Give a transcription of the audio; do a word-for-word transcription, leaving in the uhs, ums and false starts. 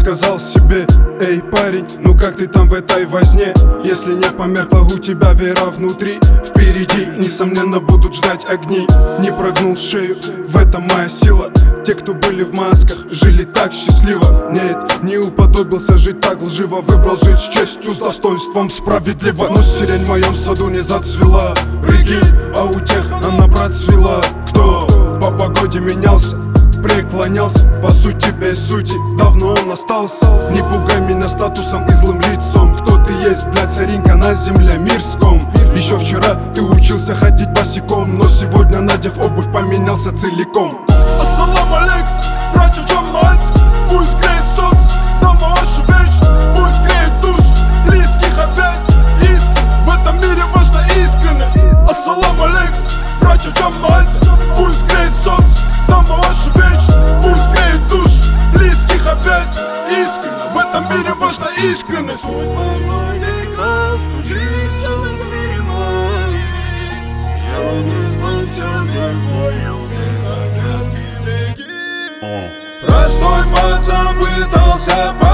сказал себе: эй, парень, ну как ты там в этой возне? Если не померкла у тебя вера внутри, впереди, несомненно, будут ждать огни. Не прогнул шею, в этом моя сила. Те, кто были в масках, жили так счастливо. Нет, не уподобился жить так лживо. Выбрал жить с честью, с достоинством, справедливо. Но сирень в моем саду не зацвела, прикинь, а у тех она процвела. Кто по погоде менялся, преклонялся, по сути без сути, давно он остался. Не пугай меня статусом и злым лицом. Кто ты есть, блядь, царинка на земле мирском? Еще вчера ты учился ходить босиком, но сегодня, надев обувь, поменялся целиком. Ассалам алейкум, братья Джамаат. Пусть греет солнце, дома ваша вечность. Пусть греет душ близких опять. Иск, в этом мире важна искренность. Ассалам алейкум, братья Джамаат. Пусть греет солнце, дома ваша вечность. Пусть греет душ близких опять. Искренно, в этом мире важна искренность. Простой пацан пытался